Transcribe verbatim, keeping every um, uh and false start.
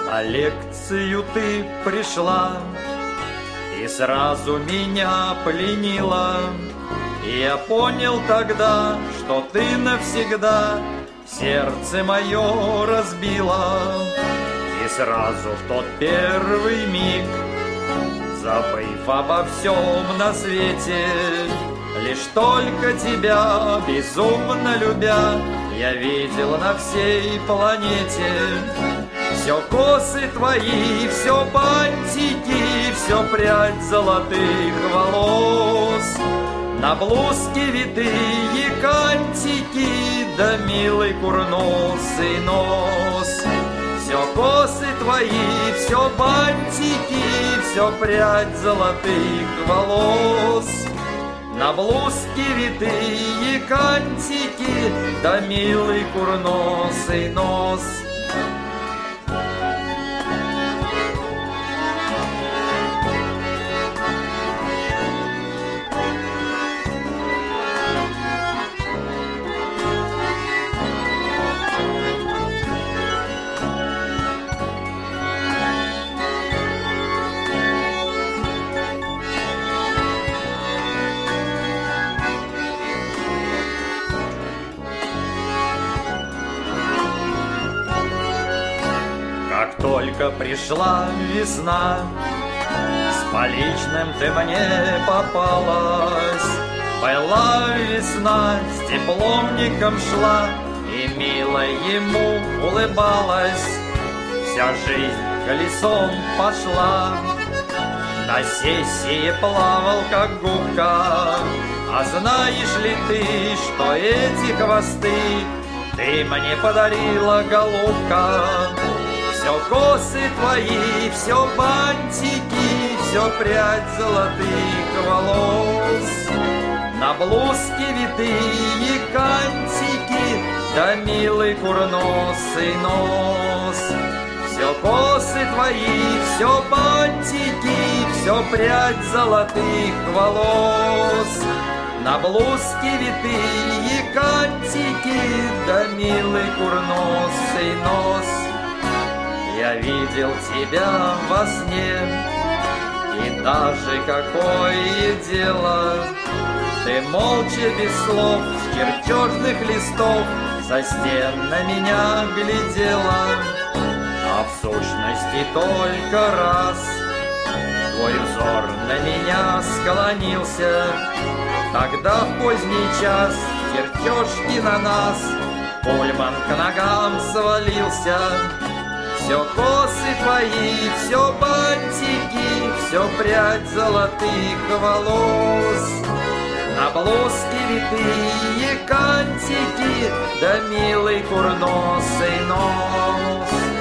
На лекцию ты пришла и сразу меня пленила. И я понял тогда, что ты навсегда сердце мое разбила. И сразу в тот первый миг, забыв обо всем на свете, лишь только тебя, безумно любя, я видел на всей планете. Все косы твои, все бантики, все прядь золотых волос, на блузке витые кантики, да милый курносый нос. Все косы твои, все бантики, все прядь золотых волос, на блузке витые кантики, да милый курносый нос. Как только пришла весна, с поличным ты мне попалась. Была весна, с дипломником шла, и мило ему улыбалась. Вся жизнь колесом пошла, на сессии плавал как губка. А знаешь ли ты, что эти хвосты ты мне подарила, голубка? Все косы твои, все бантики, все прядь золотых волос, на блузке витые кантики, да милый курносый нос. Все косы твои, все бантики, все прядь золотых волос, на блузке витые кантики, да милый курносый нос. Я видел тебя во сне, и даже какое дело, ты молча без слов с чертежных листов со стен на меня глядела. А в сущности только раз твой взор на меня склонился. Тогда в поздний час чертежки на нас, пульман к ногам свалился. Все косы твои, все бантики, все прядь золотых волос, на блузке витые кантики, да милый курносый нос.